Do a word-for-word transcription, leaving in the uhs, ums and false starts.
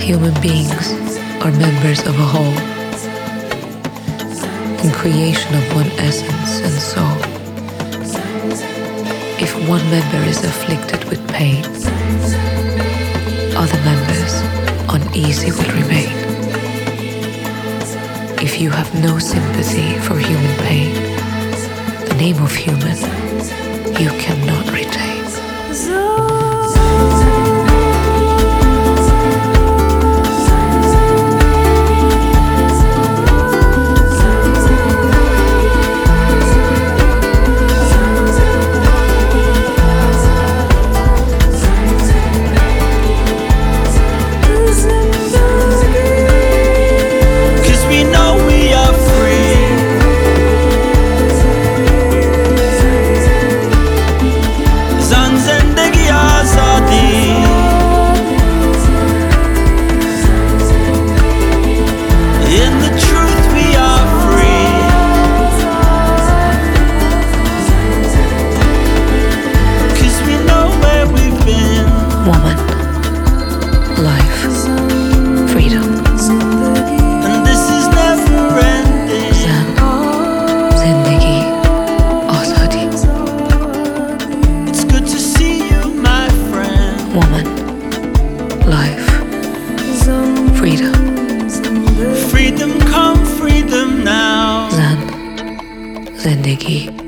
Human beings are members of a whole, in creation of one essence and soul. If one member is afflicted with pain, other members uneasy will remain. If you have no sympathy for human pain, the name of human you cannot retain. Woman, life, freedom. And this is never ending. Zan, zindagi, azadi. It's good to see you, my friend. Woman, life, freedom. Freedom come, freedom now. Zan, zindagi.